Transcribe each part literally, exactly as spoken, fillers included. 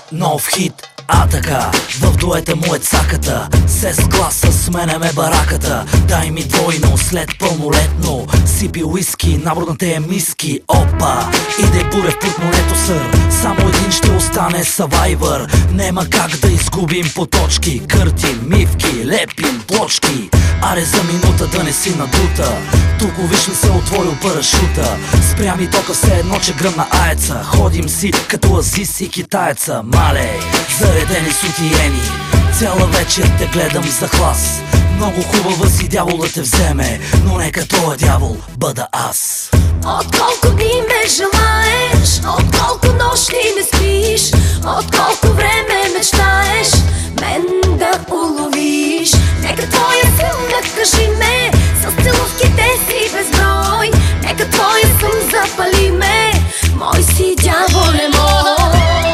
Нов хит, а така, в дуета му е цаката. Се сгласа, сменяме бараката. Дай ми двойно, след пълнолетно. Сипи уиски, наборната е миски. Опа, иде буря в портмонето сър. Само един ще остане савайвър. Нема как да изгубим по точки. Къртим, мивки, лепим, плочки. Аре за минута да не си надута. Тук виж ли се отворил парашута. Спря ми тока все едно, че гръмна аеца. Ходим си като азис и китаеца. Мале, заредени сутиени. Цяла вечер те гледам за хлас. Много хубава си дявол да те вземе, но нека тоя дявол бъда аз. От колко дни ме желаеш, от колко нощи не спиш, от колко време мечтаеш мен да уловиш. Нека твоя сън накажи ме, с целувките си безброй. Нека твоя сън запали ме, мой си дяволе мой.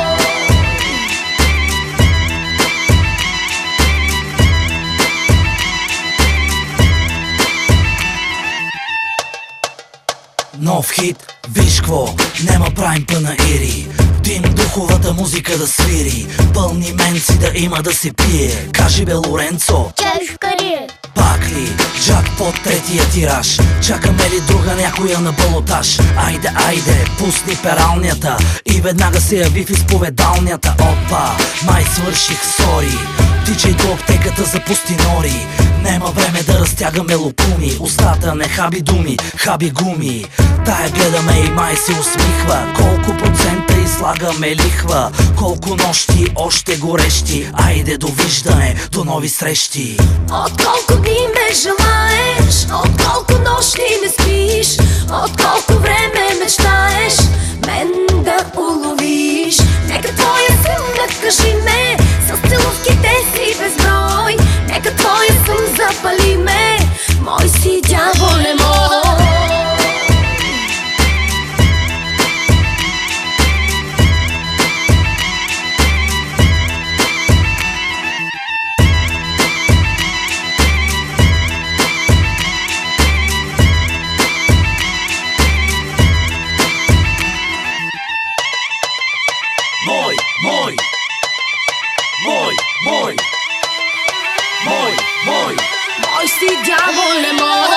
Нов хит, виж кво, нема правим панаири. Дим духовата музика да свири, пълни менци да има да се пие. Кажи бе, Лоренцо, пак ли джакпот третия тираж? Чакаме ли друга някоя на балотаж? Айде, айде, пусни пералнята и веднага се яви в изповедалнята. Опа, май свърших, сори. Тичай до аптеката за пусти нори. Нема време да разтягаме лопуми. Устата не хаби думи, хаби гуми. Тая гледаме и май се усмихва. Колко процента излагаме лихва. Колко нощи още горещи. Айде, довиждане, до нови срещи. От колко дни ме желаеш, от колко нощи не спиш, от колко време мечтаеш мен да уловиш. Нека твоя сън накажи ме, с целувките си безброй. Нека твоя сън запали ме, мой си дяволе мой. Мой, мой, мой, мой, мой, мой, мой си дяволе мой.